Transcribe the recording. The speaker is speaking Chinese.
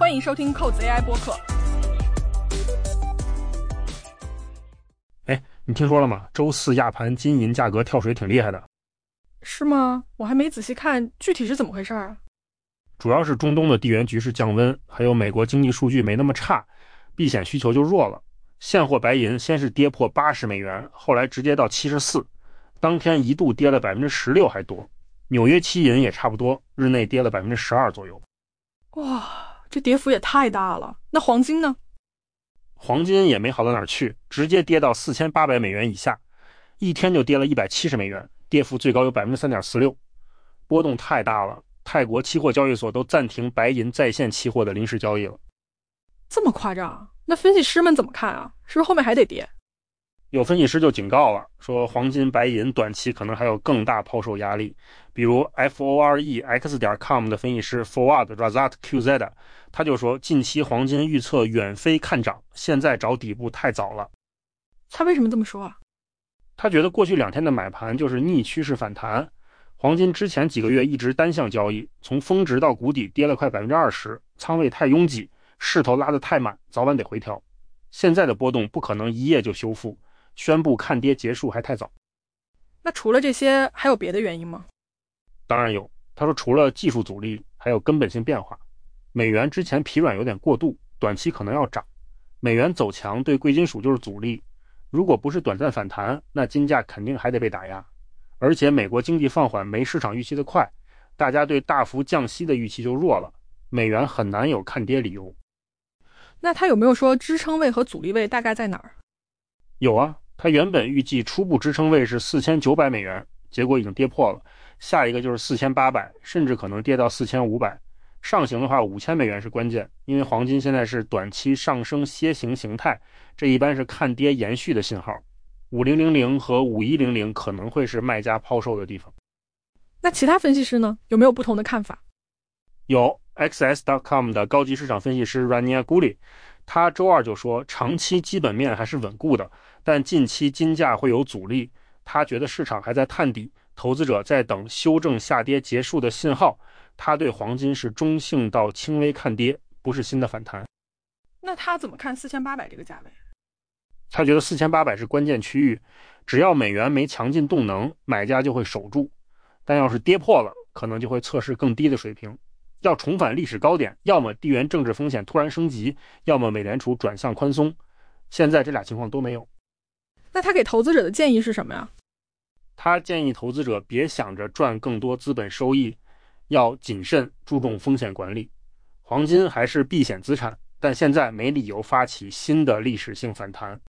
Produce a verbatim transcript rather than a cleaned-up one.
欢迎收听扣子 A I 播客。 哎，你听说了吗？周四亚盘金银价格跳水挺厉害的。 是吗？我还没仔细看，具体是怎么回事啊？ 主要是中东的地缘局势降温，还有美国经济数据没那么差，避险需求就弱了。现货白银先是跌破八十美元，后来直接到七十四，当天一度跌了百分之十六还多。纽约期银也差不多，日内跌了百分之十二左右。 哇，这跌幅也太大了。那黄金呢？ 黄金也没好到哪儿去，直接跌到四千八百美元以下，一天就跌了一百七十美元，跌幅最高有百分之三点四六，波动太大了。泰国期货交易所都暂停白银在线期货的临时交易了。 这么夸张？那分析师们怎么看啊？是不是后面还得跌？ 有分析师就警告了，说黄金白银短期可能还有更大抛售压力。比如 F O R E X 点 com 的分析师 Fawad Razat Q Z， 他就说近期黄金预测远非看涨，现在找底部太早了。 他为什么这么说啊？ 他觉得过去两天的买盘就是逆趋势反弹，黄金之前几个月一直单向交易，从峰值到谷底跌了快 百分之二十， 仓位太拥挤，势头拉得太满，早晚得回调。现在的波动不可能一夜就修复，宣布看跌结束还太早。 那除了这些还有别的原因吗？ 当然有，他说除了技术阻力还有根本性变化。美元之前疲软有点过度，短期可能要涨，美元走强对贵金属就是阻力，如果不是短暂反弹，那金价肯定还得被打压。而且美国经济放缓没市场预期的快，大家对大幅降息的预期就弱了，美元很难有看跌理由。 那他有没有说支撑位和阻力位大概在哪儿？ 有啊，他原本预计初步支撑位是四千九百美元，结果已经跌破了，下一个就是四千八百，甚至可能跌到四千五百。上行的话五千美元是关键，因为黄金现在是短期上升楔形形态，这一般是看跌延续的信号。五零零零和五一零零可能会是卖家抛售的地方。 那其他分析师呢？有没有不同的看法？ 有 X S 点 com 的高级市场分析师 Rania Guli， 他周二就说长期基本面还是稳固的，但近期金价会有阻力。他觉得市场还在探底，投资者在等修正下跌结束的信号。他对黄金是中性到轻微看跌，不是新的反弹。 那他怎么看四千八百这个价位？ 他觉得四千八百是关键区域，只要美元没强劲动能，买家就会守住，但要是跌破了，可能就会测试更低的水平。要重返历史高点，要么地缘政治风险突然升级，要么美联储转向宽松，现在这俩情况都没有。 那他给投资者的建议是什么呀？ 他建议投资者别想着赚更多资本收益，要谨慎，注重风险管理。黄金还是避险资产，但现在没理由发起新的历史性反弹。